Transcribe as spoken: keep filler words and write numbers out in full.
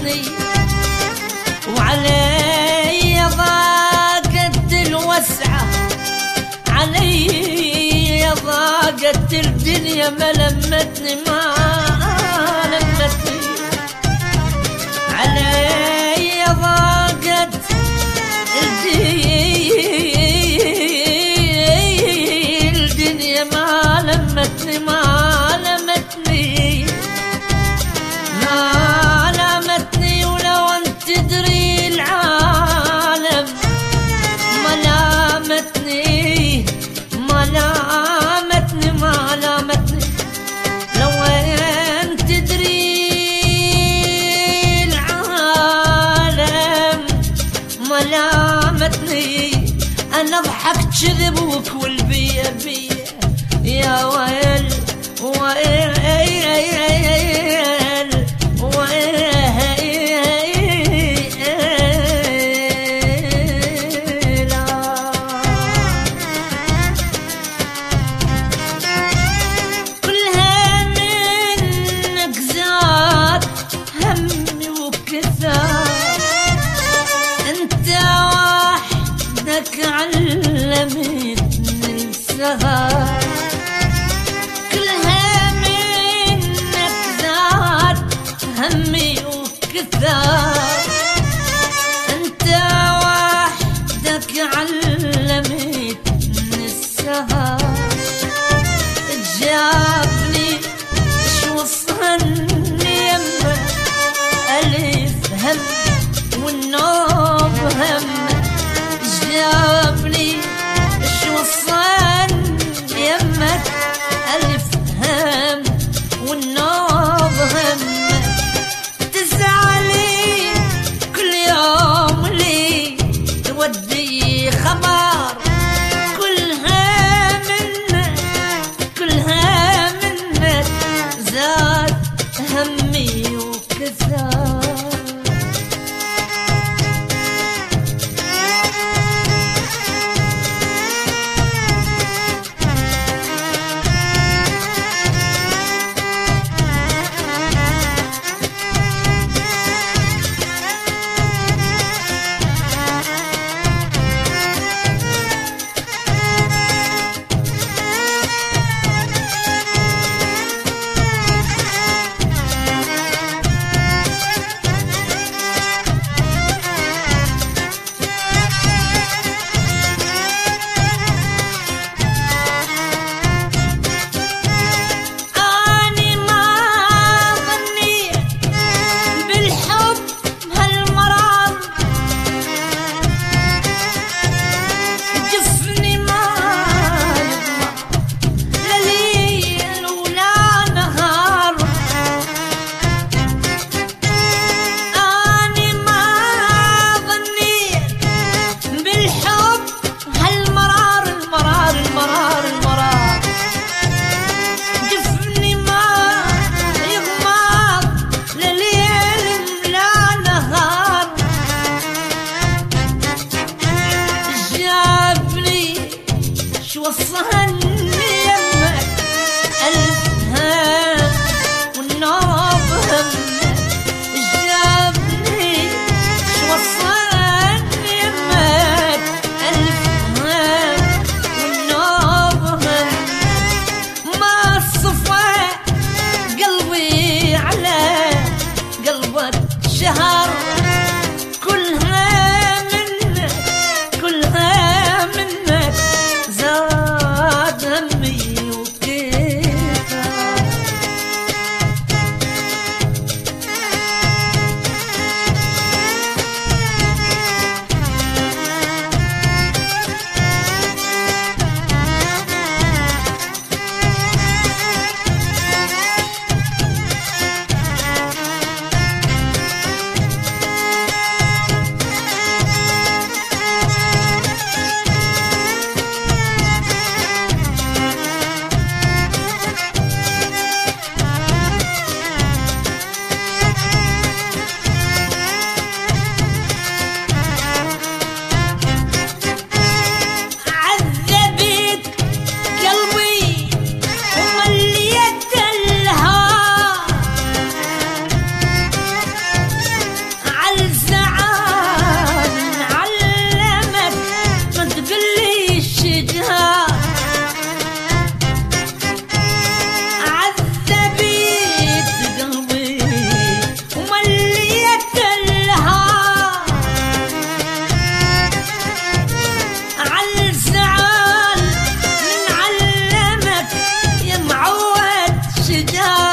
لامتني وعلي ضاقت الوسعة، علي ضاقت الدنيا ما لمتني ما لمتني، علي ضاقت الدنيا ما لمتني ما لمتني ما لمتني. ولو انت تدري العالم ما لامتني ما لامتني ما لامتني، لو انت تدري العالم ما لامتني. انا ضحكت كذب وكل بيا بيا يا ويل ويل علمتني السهر كلها منك زاد همي وكثار، انت وحدك علمتني السهر. جابني شو صهني يمه ألف هم والنوم هم، جابني شو صن يمك ألف هم والنوم هم. تزعلي كل يوم لي تودي خبر كلها منك كلها منك زاد همي وكثار. وصهني يمك ألف هم والنوم هم، جابني وصهني يمك ألف هم والنوم هم. ما صفى قلبي على قلبك شهر كلها منك كلها منك زاد الشام